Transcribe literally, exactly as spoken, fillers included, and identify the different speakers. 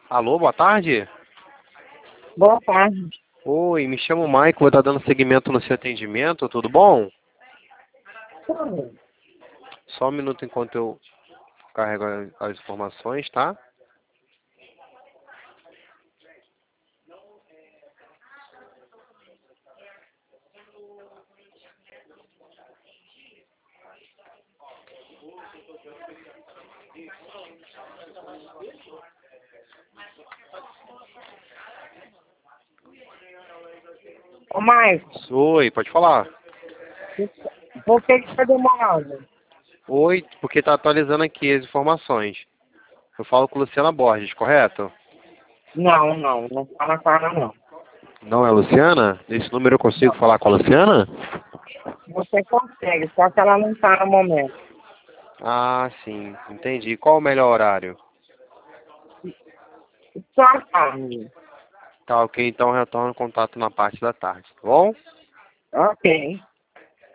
Speaker 1: Alô, boa tarde.
Speaker 2: Boa tarde.
Speaker 1: Oi, me chamo Maico, vou estar dando seguimento no seu atendimento, tudo bom?
Speaker 2: Tudo.
Speaker 1: Só um minuto enquanto eu carrego as informações, tá?
Speaker 2: Ô, Marcos,
Speaker 1: Oi, pode falar.
Speaker 2: por que que tá demorando?
Speaker 1: Oi, porque está atualizando aqui as informações. Eu falo com Luciana Borges, correto?
Speaker 2: Não, não, não tá na cara, não.
Speaker 1: Não é a Luciana? Nesse número eu consigo
Speaker 2: Não.
Speaker 1: falar com a Luciana?
Speaker 2: Você consegue, só que ela não tá no momento.
Speaker 1: Ah, sim, entendi. Qual o melhor horário?
Speaker 2: Só a tarde.
Speaker 1: Tá, ok, então eu retorno o contato na parte da tarde, tá bom?
Speaker 2: Ok.